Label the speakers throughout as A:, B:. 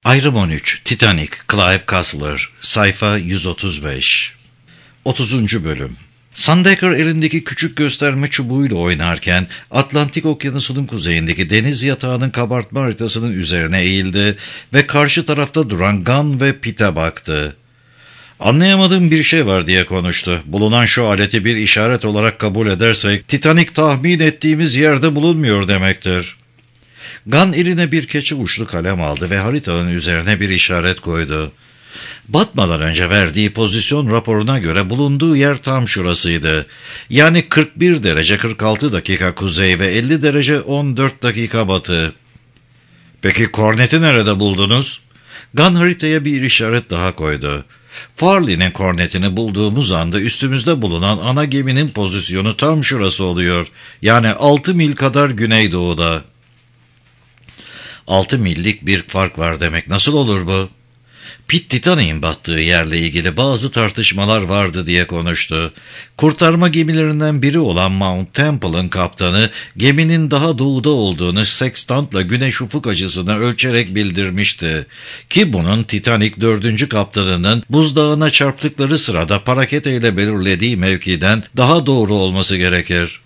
A: Ayrım 13 Titanic Clive Cussler Sayfa 135 30. Bölüm Sandeker elindeki küçük gösterme çubuğuyla oynarken Atlantik Okyanusu'nun kuzeyindeki deniz yatağının kabartma haritasının üzerine eğildi ve karşı tarafta duran Gunn ve Pitt'e baktı. "Anlayamadığım bir şey var," diye konuştu. "Bulunan şu aleti bir işaret olarak kabul edersek Titanic tahmin ettiğimiz yerde bulunmuyor demektir." Gunn eline bir keçi uçlu kalem aldı ve haritanın üzerine bir işaret koydu. Batmadan önce verdiği pozisyon raporuna göre bulunduğu yer tam şurasıydı. Yani 41 derece 46 dakika kuzey ve 50 derece 14 dakika batı. "Peki korneti nerede buldunuz?" Gunn haritaya bir işaret daha koydu. "Farley'nin kornetini bulduğumuz anda üstümüzde bulunan ana geminin pozisyonu tam şurası oluyor. Yani 6 mil kadar güneydoğuda." 6 millik bir fark var demek. Nasıl olur bu? Pitt, Titanic'in battığı yerle ilgili bazı tartışmalar vardı diye konuştu. Kurtarma gemilerinden biri olan Mount Temple'ın kaptanı geminin daha doğuda olduğunu sekstantla güneş ufuk açısını ölçerek bildirmişti. Ki bunun Titanic 4. kaptanının buzdağına çarptıkları sırada paraketeyle belirlediği mevkiden daha doğru olması gerekir.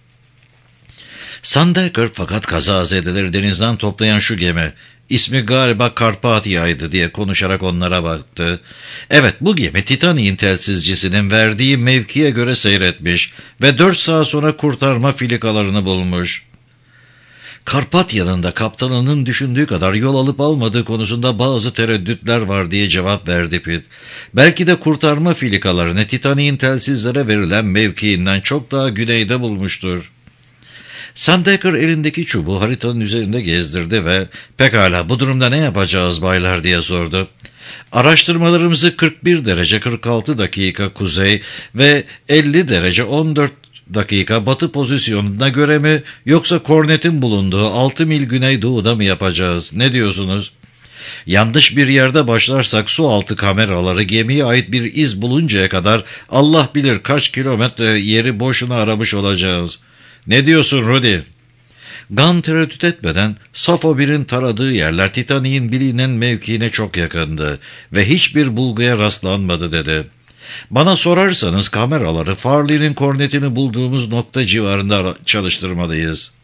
A: Sandeker fakat kazazedeleri denizden toplayan şu gemi, ismi galiba Karpatya'ydı diye konuşarak onlara baktı. Evet, bu gemi Titanic'in telsizcisinin verdiği mevkiye göre seyretmiş ve 4 saat sonra kurtarma filikalarını bulmuş. Karpatya'nın da kaptanının düşündüğü kadar yol alıp almadığı konusunda bazı tereddütler var diye cevap verdi Pitt. Belki de kurtarma filikalarını Titanic'in telsizlere verilen mevkiinden çok daha güneyde bulmuştur. Sandeker elindeki çubuğu haritanın üzerinde gezdirdi ve "Pekala, bu durumda ne yapacağız baylar?" diye sordu. "Araştırmalarımızı 41 derece 46 dakika kuzey ve 50 derece 14 dakika batı pozisyonuna göre mi, yoksa kornetin bulunduğu 6 mil güneydoğuda mı yapacağız? Ne diyorsunuz? Yanlış bir yerde başlarsak su altı kameraları gemiye ait bir iz buluncaya kadar Allah bilir kaç kilometre yeri boşuna aramış olacağız. Ne diyorsun Rudy?" Gunn tereddüt etmeden Safo 1'in taradığı yerler Titanic'in bilinen mevkiine çok yakındı ve hiçbir bulguya rastlanmadı dedi. "Bana sorarsanız kameraları Farley'nin kornetini bulduğumuz nokta civarında çalıştırmalıyız."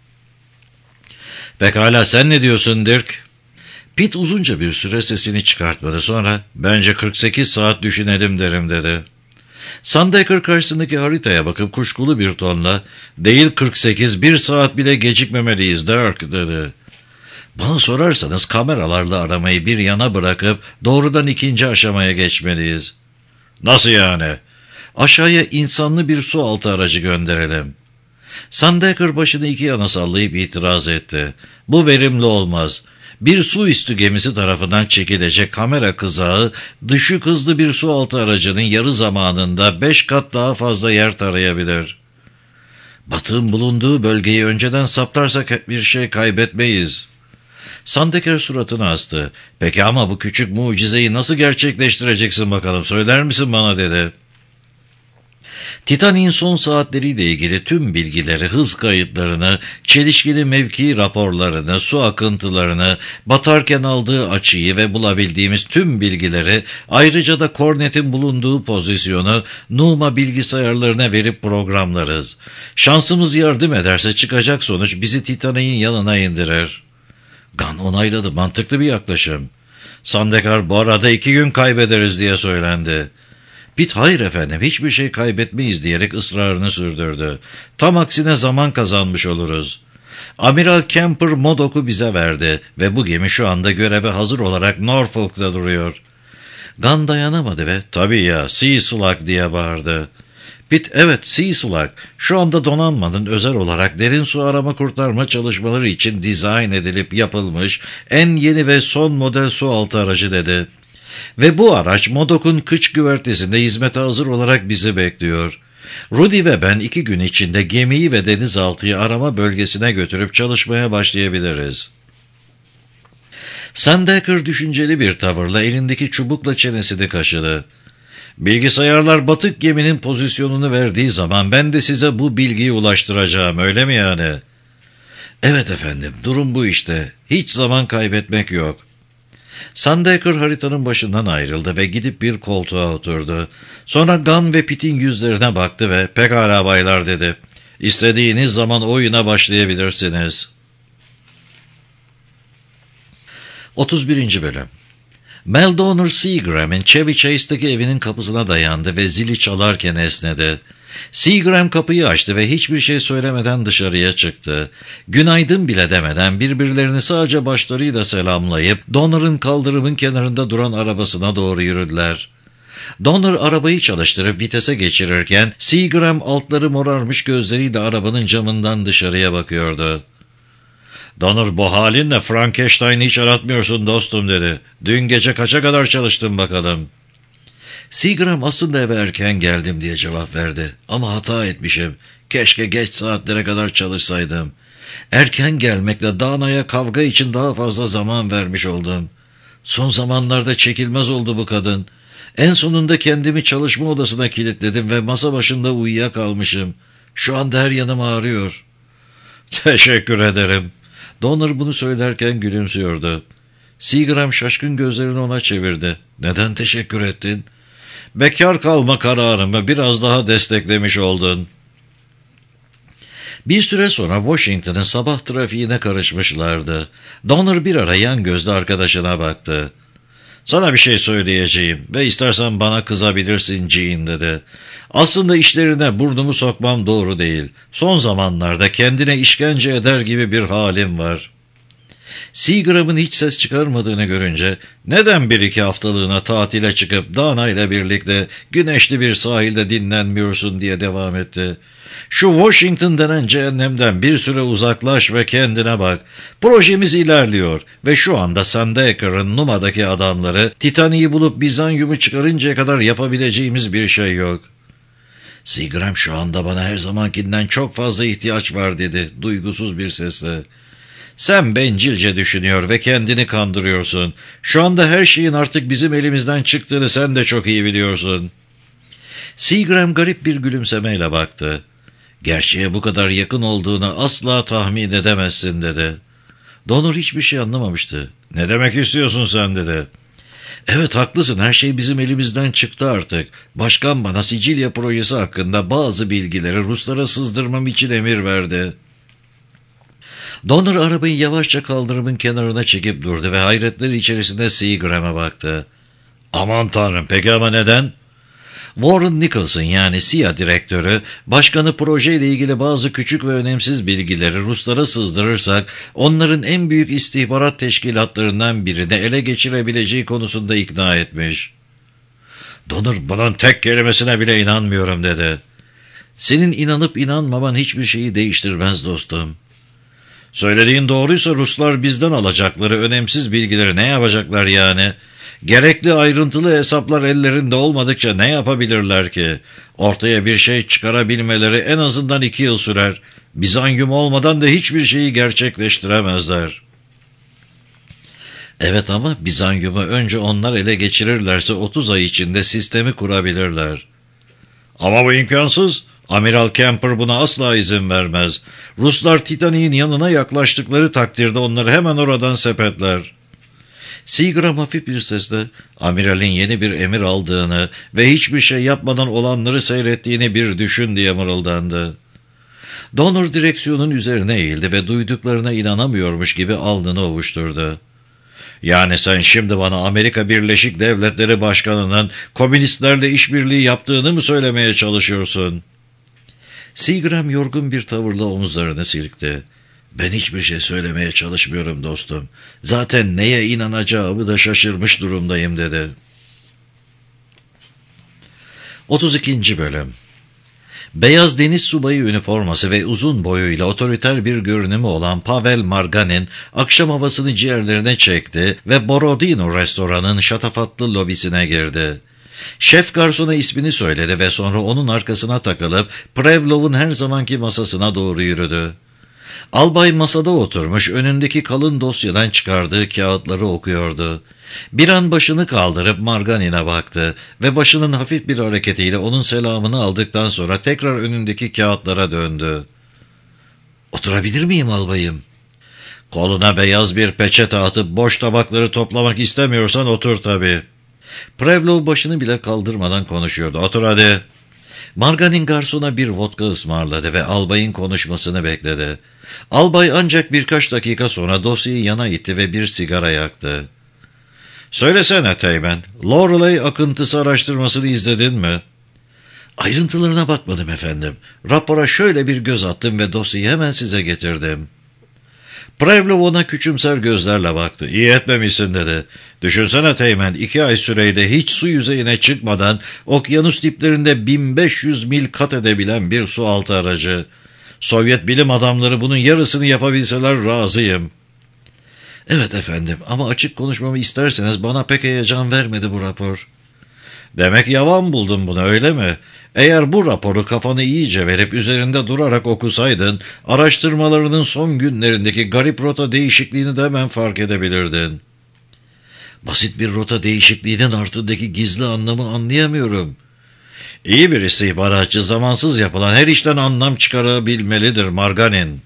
A: "Pekala, sen ne diyorsun Dirk?" Pitt uzunca bir süre sesini çıkartmadı, sonra "Bence 48 saat düşünelim derim," dedi. Sandeker karşısındaki haritaya bakıp kuşkulu bir tonla "Değil 48, 1 saat bile gecikmemeliyiz Dirk," dedi. "Bana sorarsanız kameralarla aramayı bir yana bırakıp doğrudan ikinci aşamaya geçmeliyiz." "Nasıl yani?" "Aşağıya insanlı bir su altı aracı gönderelim." Sandeker başını iki yana sallayıp itiraz etti. "Bu verimli olmaz. Bir su üstü gemisi tarafından çekilecek kamera kızağı düşük hızlı bir su altı aracının yarı zamanında 5 kat daha fazla yer tarayabilir." "Batığın bulunduğu bölgeyi önceden saptarsak bir şey kaybetmeyiz." Sandeker suratını astı. "Peki ama bu küçük mucizeyi nasıl gerçekleştireceksin bakalım, söyler misin bana?" dedi. Titanic'in son saatleriyle ilgili tüm bilgileri, hız kayıtlarını, çelişkili mevki raporlarını, su akıntılarını, batarken aldığı açıyı ve bulabildiğimiz tüm bilgileri, ayrıca da kornetin bulunduğu pozisyonu Numa bilgisayarlarına verip programlarız. Şansımız yardım ederse çıkacak sonuç bizi Titanic'in yanına indirir. Gunn onayladı, mantıklı bir yaklaşım. Sandeker "Bu arada 2 gün kaybederiz," diye söylendi. Pitt "Hayır efendim, hiçbir şey kaybetmeyiz," diyerek ısrarını sürdürdü. "Tam aksine zaman kazanmış oluruz. Amiral Kemper Modoc'u bize verdi ve bu gemi şu anda göreve hazır olarak Norfolk'ta duruyor." Gunn dayanamadı ve "Tabii ya, Sea Slug," diye bağırdı. Pitt "Evet, Sea Slug, şu anda donanmanın özel olarak derin su arama kurtarma çalışmaları için dizayn edilip yapılmış en yeni ve son model su altı aracı," dedi. "Ve bu araç Modoc'un kıç güvertesinde hizmete hazır olarak bizi bekliyor. Rudy ve ben 2 gün içinde gemiyi ve denizaltıyı arama bölgesine götürüp çalışmaya başlayabiliriz." Sandeker düşünceli bir tavırla elindeki çubukla çenesini kaşıdı. "Bilgisayarlar batık geminin pozisyonunu verdiği zaman ben de size bu bilgiyi ulaştıracağım, öyle mi yani?" "Evet efendim, durum bu işte. Hiç zaman kaybetmek yok." Sandaker haritanın başından ayrıldı ve gidip bir koltuğa oturdu. Sonra Gunn ve Pitt'in yüzlerine baktı ve "Pekala baylar," dedi. "İstediğiniz zaman oyuna başlayabilirsiniz." 31. Bölüm. Mel Donner Seagram'in Chevy Chase'deki evinin kapısına dayandı ve zili çalarken esnedi. Seagram kapıyı açtı ve hiçbir şey söylemeden dışarıya çıktı. Günaydın bile demeden birbirlerini sadece başlarıyla selamlayıp Donner'ın kaldırımın kenarında duran arabasına doğru yürüdüler. Donner arabayı çalıştırıp vitese geçirirken Seagram altları morarmış gözleriyle arabanın camından dışarıya bakıyordu. "Donner, bu halinle Frankenstein'i hiç aratmıyorsun dostum," dedi. "Dün gece kaça kadar çalıştın bakalım?" Seagram "Aslında eve erken geldim," diye cevap verdi. "Ama hata etmişim. Keşke geç saatlere kadar çalışsaydım. Erken gelmekle Dana'ya kavga için daha fazla zaman vermiş oldum. Son zamanlarda çekilmez oldu bu kadın. En sonunda kendimi çalışma odasına kilitledim ve masa başında uyuyakalmışım. Şu anda her yanım ağrıyor." "Teşekkür ederim." Donner bunu söylerken gülümsüyordu. Seagram şaşkın gözlerini ona çevirdi. "Neden teşekkür ettin?" "Bekar kalma kararımı biraz daha desteklemiş oldun." Bir süre sonra Washington'ın sabah trafiğine karışmışlardı. Donner bir ara yan gözle arkadaşına baktı. "Sana bir şey söyleyeceğim ve istersen bana kızabilirsin Jean," dedi. "Aslında işlerine burnumu sokmam doğru değil. Son zamanlarda kendine işkence eder gibi bir halim var." Seagram'ın hiç ses çıkarmadığını görünce "Neden 1-2 haftalığına tatile çıkıp Dana ile birlikte güneşli bir sahilde dinlenmiyorsun?" diye devam etti. "Şu Washington denen cehennemden bir süre uzaklaş ve kendine bak. Projemiz ilerliyor ve şu anda Sandaker'ın Numa'daki adamları Titanic'i bulup Bizanyum'u çıkarıncaya kadar yapabileceğimiz bir şey yok." "Seagram, şu anda bana her zamankinden çok fazla ihtiyaç var," dedi duygusuz bir sesle. "Sen bencilce düşünüyor ve kendini kandırıyorsun. Şu anda her şeyin artık bizim elimizden çıktığını sen de çok iyi biliyorsun." Seagram garip bir gülümsemeyle baktı. "Gerçeğe bu kadar yakın olduğunu asla tahmin edemezsin," dedi. Donner hiçbir şey anlamamıştı. "Ne demek istiyorsun sen?" dedi. "Evet, haklısın, her şey bizim elimizden çıktı artık. Başkan bana Sicilya projesi hakkında bazı bilgileri Ruslara sızdırmam için emir verdi." Donner arabayı yavaşça kaldırımın kenarına çekip durdu ve hayretler içerisinde Seagram'a baktı. "Aman tanrım, peki ama neden?" Warren Nicholson, yani CIA direktörü, "Başkanı projeyle ilgili bazı küçük ve önemsiz bilgileri Ruslara sızdırırsak onların en büyük istihbarat teşkilatlarından birini ele geçirebileceği konusunda ikna etmiş." Donner, "Bunun tek kelimesine bile inanmıyorum," dedi. "Senin inanıp inanmaman hiçbir şeyi değiştirmez dostum. Söylediğin doğruysa Ruslar bizden alacakları önemsiz bilgileri ne yapacaklar yani? Gerekli ayrıntılı hesaplar ellerinde olmadıkça ne yapabilirler ki? Ortaya bir şey çıkarabilmeleri en azından 2 yıl sürer. Bizanyum olmadan da hiçbir şeyi gerçekleştiremezler." "Evet, ama Bizanyum'u önce onlar ele geçirirlerse 30 ay içinde sistemi kurabilirler." "Ama bu imkansız. Amiral Kemper buna asla izin vermez. Ruslar Titanic'in yanına yaklaştıkları takdirde onları hemen oradan sepetler." Seagram hafif bir sesle "Amiralin yeni bir emir aldığını ve hiçbir şey yapmadan olanları seyrettiğini bir düşün," diye mırıldandı. Donner direksiyonun üzerine eğildi ve duyduklarına inanamıyormuş gibi alnını ovuşturdu. "Yani sen şimdi bana Amerika Birleşik Devletleri Başkanı'nın komünistlerle işbirliği yaptığını mı söylemeye çalışıyorsun?" Seagram yorgun bir tavırla omuzlarını silkti. "Ben hiçbir şey söylemeye çalışmıyorum dostum. Zaten neye inanacağımı da şaşırmış durumdayım," dedi. 32. Bölüm. Beyaz deniz subayı üniforması ve uzun boyuyla otoriter bir görünümü olan Pavel Marganin akşam havasını ciğerlerine çekti ve Borodino restoranın şatafatlı lobisine girdi. Şef garsona ismini söyledi ve sonra onun arkasına takılıp Prevlov'un her zamanki masasına doğru yürüdü. Albay masada oturmuş, önündeki kalın dosyadan çıkardığı kağıtları okuyordu. Bir an başını kaldırıp Marganin'e baktı ve başının hafif bir hareketiyle onun selamını aldıktan sonra tekrar önündeki kağıtlara döndü. "Oturabilir miyim albayım?" Koluna beyaz bir peçete atıp boş tabakları toplamak istemiyorsan otur tabii. Prevlov başını bile kaldırmadan konuşuyordu. Otur hadi. Marganin garsona bir vodka ısmarladı ve albayın konuşmasını bekledi. Albay ancak birkaç dakika sonra dosyayı yana itti ve bir sigara yaktı. Söylesene Teğmen, Loreley akıntısı araştırmasını izledin mi? Ayrıntılarına bakmadım efendim. Rapora şöyle bir göz attım ve dosyayı hemen size getirdim. Prevlov ona küçümser gözlerle baktı. İyi etmemişsin dedi. Düşünsene Teğmen, 2 ay süreyle hiç su yüzeyine çıkmadan okyanus diplerinde 1500 mil kat edebilen bir su altı aracı. Sovyet bilim adamları bunun yarısını yapabilseler razıyım. Evet efendim, ama açık konuşmamı isterseniz bana pek heyecan vermedi bu rapor. Demek yavan buldun bunu, öyle mi? Eğer bu raporu kafanı iyice verip üzerinde durarak okusaydın, araştırmalarının son günlerindeki garip rota değişikliğini de hemen fark edebilirdin. Basit bir rota değişikliğinin ardındaki gizli anlamı anlayamıyorum. İyi bir istihbaratçı zamansız yapılan her işten anlam çıkarabilmelidir Marganin.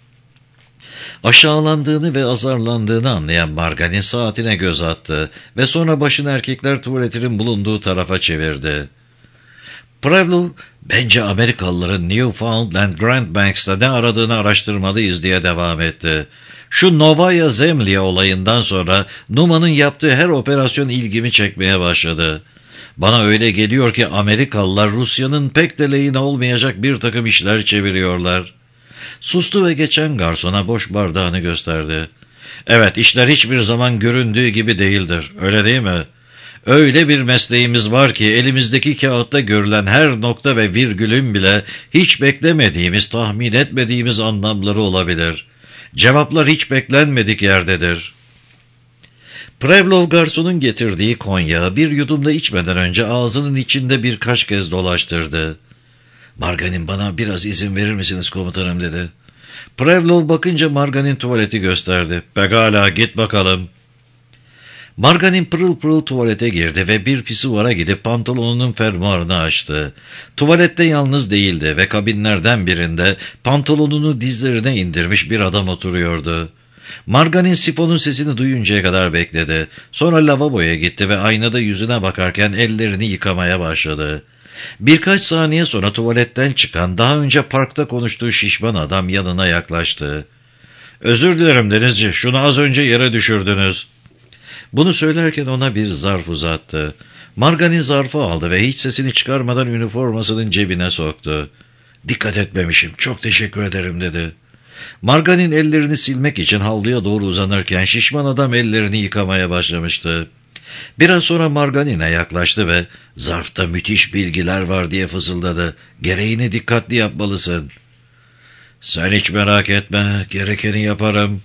A: Aşağılandığını ve azarlandığını anlayan Marganin saatine göz attı ve sonra başını erkekler tuvaletinin bulunduğu tarafa çevirdi. Prevlov, bence Amerikalıların Newfoundland Grand Banks'ta ne aradığını araştırmalıyız diye devam etti. Şu Novaya Zemlya olayından sonra Numa'nın yaptığı her operasyon ilgimi çekmeye başladı. Bana öyle geliyor ki Amerikalılar Rusya'nın pek de lehine olmayacak bir takım işler çeviriyorlar. Sustu ve geçen garsona boş bardağını gösterdi. Evet, işler hiçbir zaman göründüğü gibi değildir, öyle değil mi? Öyle bir mesleğimiz var ki elimizdeki kağıtta görülen her nokta ve virgülün bile hiç beklemediğimiz, tahmin etmediğimiz anlamları olabilir. Cevaplar hiç beklenmedik yerdedir. Prevlov garsonun getirdiği konyağı bir yudumda içmeden önce ağzının içinde birkaç kez dolaştırdı. Marganin, bana biraz izin verir misiniz komutanım dedi. Prevlov bakınca Marganin tuvaleti gösterdi. Pekala, git bakalım. Marganin pırıl pırıl tuvalete girdi ve bir pisuvara gidip pantolonunun fermuarını açtı. Tuvalette yalnız değildi ve kabinlerden birinde pantolonunu dizlerine indirmiş bir adam oturuyordu. Marganin sifonun sesini duyuncaya kadar bekledi. Sonra lavaboya gitti ve aynada yüzüne bakarken ellerini yıkamaya başladı. Birkaç saniye sonra tuvaletten çıkan, daha önce parkta konuştuğu şişman adam yanına yaklaştı. Özür dilerim denizci, şunu az önce yere düşürdünüz. Bunu söylerken ona bir zarf uzattı. Marganin zarfı aldı ve hiç sesini çıkarmadan üniformasının cebine soktu. Dikkat etmemişim, çok teşekkür ederim dedi. Marganin ellerini silmek için havluya doğru uzanırken şişman adam ellerini yıkamaya başlamıştı. Biraz sonra Marganin'e yaklaştı ve zarfta müthiş bilgiler var diye fısıldadı. Gereğini dikkatli yapmalısın. Sen hiç merak etme, gerekeni yaparım.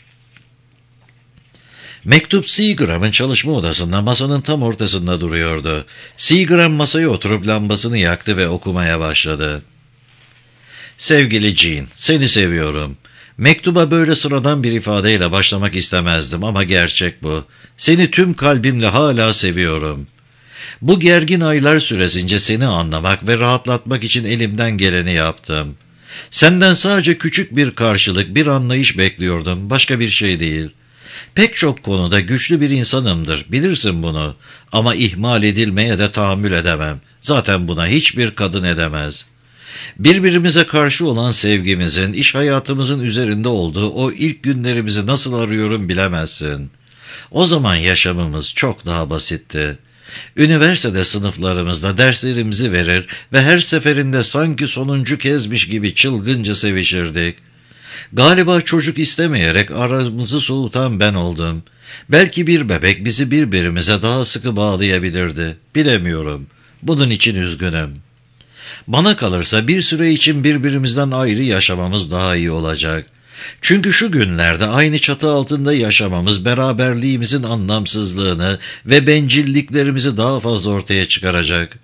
A: Mektup Seagram'ın çalışma odasında masanın tam ortasında duruyordu. Seagram masaya oturup lambasını yaktı ve okumaya başladı. Sevgili Jean, seni seviyorum. Mektuba böyle sıradan bir ifadeyle başlamak istemezdim ama gerçek bu. Seni tüm kalbimle hala seviyorum. Bu gergin aylar süresince seni anlamak ve rahatlatmak için elimden geleni yaptım. Senden sadece küçük bir karşılık, bir anlayış bekliyordum, başka bir şey değil. Pek çok konuda güçlü bir insanımdır, bilirsin bunu. Ama ihmal edilmeye de tahammül edemem. Zaten buna hiçbir kadın edemez. Birbirimize karşı olan sevgimizin, iş hayatımızın üzerinde olduğu o ilk günlerimizi nasıl arıyorum bilemezsin. O zaman yaşamımız çok daha basitti. Üniversitede sınıflarımızda derslerimizi verir ve her seferinde sanki sonuncu kezmiş gibi çılgınca sevişirdik. Galiba çocuk istemeyerek aramızı soğutan ben oldum. Belki bir bebek bizi birbirimize daha sıkı bağlayabilirdi. Bilemiyorum. Bunun için üzgünüm. Bana kalırsa bir süre için birbirimizden ayrı yaşamamız daha iyi olacak. Çünkü şu günlerde aynı çatı altında yaşamamız beraberliğimizin anlamsızlığını ve bencilliklerimizi daha fazla ortaya çıkaracak.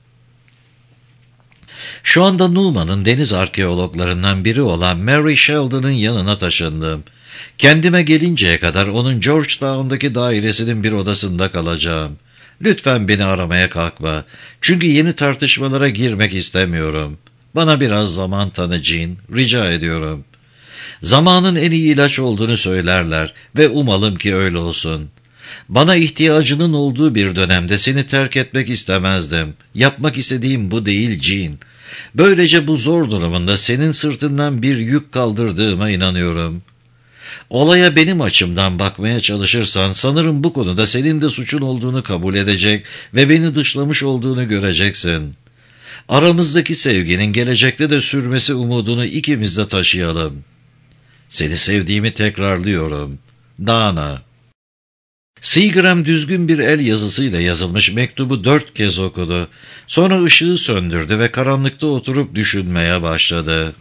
A: Şu anda Numa'nın deniz arkeologlarından biri olan Mary Sheldon'ın yanına taşındım. Kendime gelinceye kadar onun Georgetown'daki dairesinin bir odasında kalacağım. Lütfen beni aramaya kalkma. Çünkü yeni tartışmalara girmek istemiyorum. Bana biraz zaman tanı Jean, rica ediyorum. Zamanın en iyi ilaç olduğunu söylerler ve umalım ki öyle olsun. Bana ihtiyacının olduğu bir dönemde seni terk etmek istemezdim. Yapmak istediğim bu değil Jean. Böylece bu zor durumunda senin sırtından bir yük kaldırdığıma inanıyorum. Olaya benim açımdan bakmaya çalışırsan sanırım bu konuda senin de suçun olduğunu kabul edecek ve beni dışlamış olduğunu göreceksin. Aramızdaki sevginin gelecekte de sürmesi umudunu ikimiz de taşıyalım. Seni sevdiğimi tekrarlıyorum. Dana. Seagram düzgün bir el yazısıyla yazılmış mektubu 4 kez okudu. Sonra ışığı söndürdü ve karanlıkta oturup düşünmeye başladı.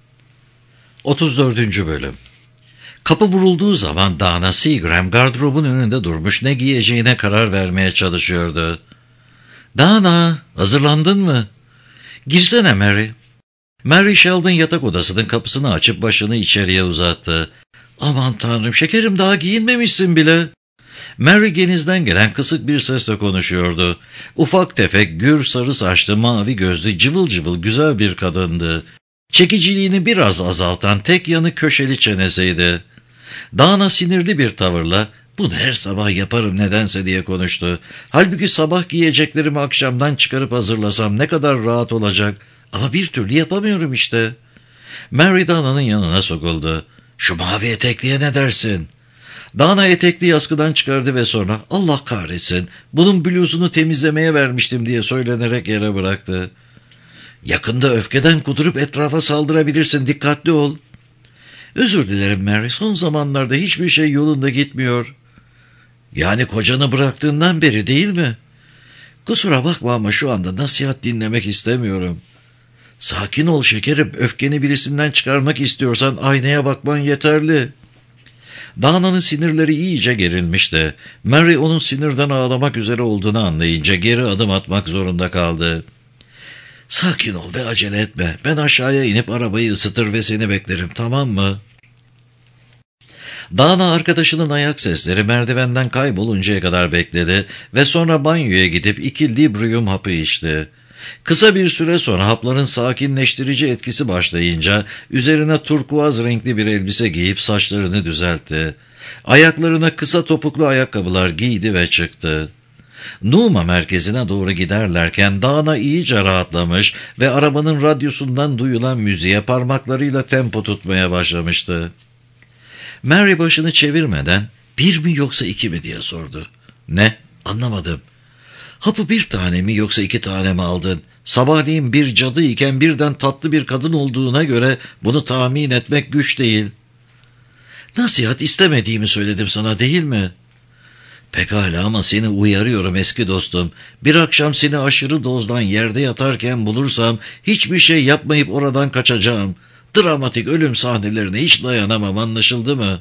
A: 34. Bölüm. Kapı vurulduğu zaman Dana Seagram gardırobun önünde durmuş, ne giyeceğine karar vermeye çalışıyordu. ''Dana, hazırlandın mı?'' ''Girsene Mary.'' Mary Sheldon yatak odasının kapısını açıp başını içeriye uzattı. ''Aman tanrım şekerim, daha giyinmemişsin bile.'' Mary genizden gelen kısık bir sesle konuşuyordu. Ufak tefek, gür sarı saçlı, mavi gözlü, cıvıl cıvıl güzel bir kadındı. Çekiciliğini biraz azaltan tek yanı köşeli çenesiydi. Dana sinirli bir tavırla ''Bunu her sabah yaparım nedense'' diye konuştu. Halbuki sabah giyeceklerimi akşamdan çıkarıp hazırlasam ne kadar rahat olacak. Ama bir türlü yapamıyorum işte. Mary Dana'nın yanına sokuldu. ''Şu mavi etekliye ne dersin?'' Dana etekliyi askıdan çıkardı ve sonra ''Allah kahretsin, bunun bluzunu temizlemeye vermiştim'' diye söylenerek yere bıraktı. ''Yakında öfkeden kudurup etrafa saldırabilirsin, dikkatli ol.'' ''Özür dilerim Mary, son zamanlarda hiçbir şey yolunda gitmiyor.'' ''Yani kocanı bıraktığından beri değil mi?'' ''Kusura bakma ama şu anda nasihat dinlemek istemiyorum.'' ''Sakin ol şekerim, öfkeni birisinden çıkarmak istiyorsan aynaya bakman yeterli.'' Dana'nın sinirleri iyice gerilmişti. Mary onun sinirden ağlamak üzere olduğunu anlayınca geri adım atmak zorunda kaldı. ''Sakin ol ve acele etme. Ben aşağıya inip arabayı ısıtır ve seni beklerim, tamam mı?'' Dana arkadaşının ayak sesleri merdivenden kayboluncaya kadar bekledi ve sonra banyoya gidip 2 Librium hapı içti. Kısa bir süre sonra hapların sakinleştirici etkisi başlayınca üzerine turkuaz renkli bir elbise giyip saçlarını düzeltti. Ayaklarına kısa topuklu ayakkabılar giydi ve çıktı. Numa merkezine doğru giderlerken Dana iyice rahatlamış ve arabanın radyosundan duyulan müziğe parmaklarıyla tempo tutmaya başlamıştı. Mary başını çevirmeden 1 mi yoksa 2 mi diye sordu. ''Ne? Anlamadım.'' ''Hapı 1 tane mi yoksa 2 tane mi aldın? Sabahleyin bir cadı iken birden tatlı bir kadın olduğuna göre bunu tahmin etmek güç değil.'' ''Nasihat istemediğimi söyledim sana, değil mi?'' ''Pekala ama seni uyarıyorum eski dostum. Bir akşam seni aşırı dozdan yerde yatarken bulursam hiçbir şey yapmayıp oradan kaçacağım. Dramatik ölüm sahnelerine hiç dayanamam, anlaşıldı mı?''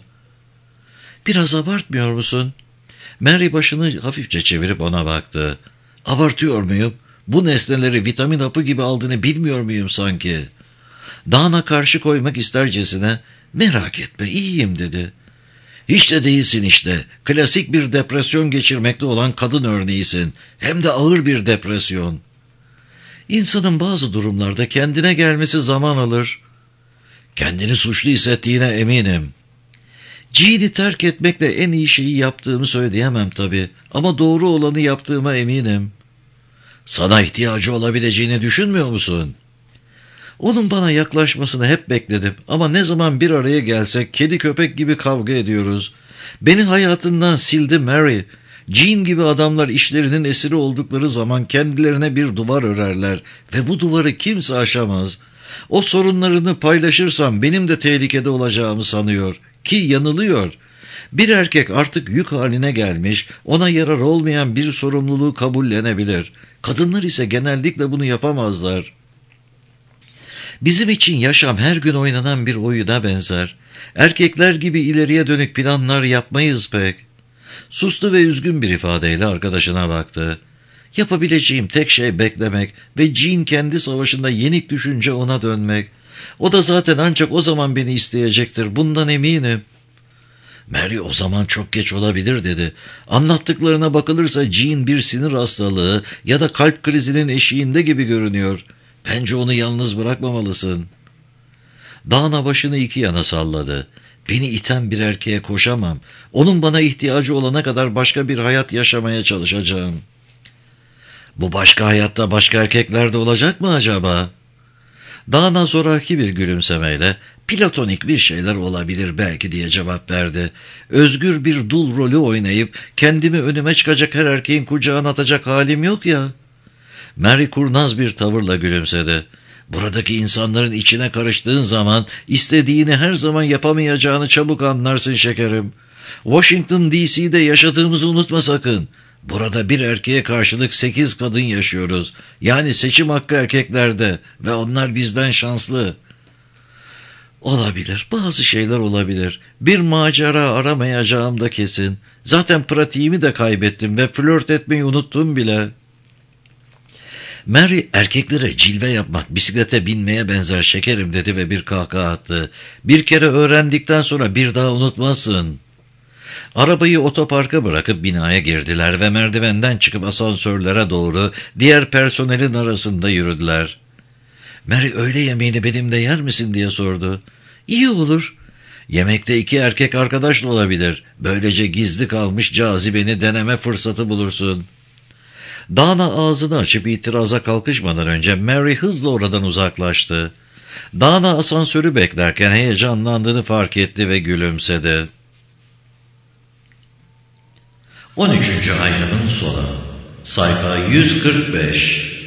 A: ''Biraz abartmıyor musun?'' Mary başını hafifçe çevirip ona baktı. ''Abartıyor muyum? Bu nesneleri vitamin hapı gibi aldığını bilmiyor muyum sanki?'' Dana karşı koymak istercesine ''Merak etme, iyiyim'' dedi. ''Hiç de değilsin işte. Klasik bir depresyon geçirmekte olan kadın örneğisin. Hem de ağır bir depresyon.'' ''İnsanın bazı durumlarda kendine gelmesi zaman alır.'' ''Kendini suçlu hissettiğine eminim.'' Jean'i terk etmekle en iyi şeyi yaptığımı söyleyemem tabii. Ama doğru olanı yaptığıma eminim. Sana ihtiyacı olabileceğini düşünmüyor musun? Onun bana yaklaşmasını hep bekledim. Ama ne zaman bir araya gelsek kedi köpek gibi kavga ediyoruz. Beni hayatından sildi Mary. Jean gibi adamlar işlerinin esiri oldukları zaman kendilerine bir duvar örerler. Ve bu duvarı kimse aşamaz. O sorunlarını paylaşırsam benim de tehlikede olacağımı sanıyor. Ki yanılıyor. Bir erkek artık yük haline gelmiş, ona yarar olmayan bir sorumluluğu kabullenebilir. Kadınlar ise genellikle bunu yapamazlar. Bizim için yaşam her gün oynanan bir oyuna benzer. Erkekler gibi ileriye dönük planlar yapmayız pek. Sustu ve üzgün bir ifadeyle arkadaşına baktı. Yapabileceğim tek şey beklemek ve Jean kendi savaşında yenik düşünce ona dönmek. O da zaten ancak o zaman beni isteyecektir, bundan eminim. Mary o zaman çok geç olabilir dedi. Anlattıklarına bakılırsa Jean bir sinir hastalığı ya da kalp krizinin eşiğinde gibi görünüyor. Bence onu yalnız bırakmamalısın. Dana başını iki yana salladı. Beni iten bir erkeğe koşamam. Onun bana ihtiyacı olana kadar başka bir hayat yaşamaya çalışacağım. Bu başka hayatta başka erkekler de olacak mı acaba? Dana zoraki bir gülümsemeyle platonik bir şeyler olabilir belki diye cevap verdi. Özgür bir dul rolü oynayıp kendimi önüme çıkacak her erkeğin kucağına atacak halim yok ya. Mary kurnaz bir tavırla gülümsedi. Buradaki insanların içine karıştığın zaman istediğini her zaman yapamayacağını çabuk anlarsın şekerim. Washington DC'de yaşadığımızı unutma sakın. Burada bir erkeğe karşılık 8 kadın yaşıyoruz. Yani seçim hakkı erkeklerde ve onlar bizden şanslı. Olabilir, bazı şeyler olabilir. Bir macera aramayacağım da kesin. Zaten pratiğimi de kaybettim ve flört etmeyi unuttum bile. Mary erkeklere cilve yapmak bisiklete binmeye benzer şekerim dedi ve bir kahkaha attı. Bir kere öğrendikten sonra bir daha unutmazsın. Arabayı otoparka bırakıp binaya girdiler ve merdivenden çıkıp asansörlere doğru diğer personelin arasında yürüdüler. Mary öğle yemeğini benimle yer misin diye sordu. İyi olur. Yemekte 2 erkek arkadaş da olabilir. Böylece gizli kalmış cazibeni deneme fırsatı bulursun. Dana ağzını açıp itiraza kalkışmadan önce Mary hızla oradan uzaklaştı. Dana asansörü beklerken heyecanlandığını fark etti ve gülümsedi. 13. ayının sonu. Sayfa 145.